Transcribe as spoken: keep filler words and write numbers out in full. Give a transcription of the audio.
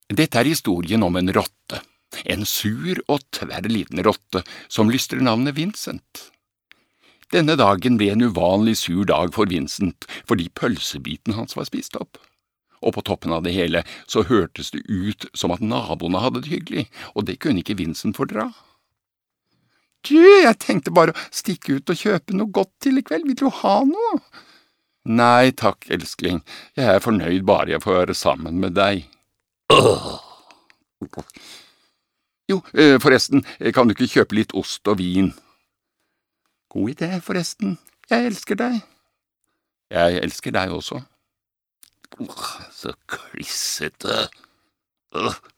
Dette er historien om en rotte, en sur og tverr liten rotte som lystrer navnet Vincent. Denne dagen ble en uvanlig sur dag for Vincent, fordi pølsebiten hans var spist opp. Og på toppen av det hele så hørtes det ut som at naboene hadde det hyggelig, og det kunne ikke Vincent fordra. Du, jeg tenkte bare å stikke ut og kjøpe noe godt til i kveld, vil du ha noe? Nei takk, elskling, jeg er fornøyd bare jeg får være sammen med deg. Åh. Jo, forresten, kan du ikke kjøpe litt ost og vin? God idé, forresten, jeg elsker deg. Jeg elsker deg også. Åh, så klissete. Åh.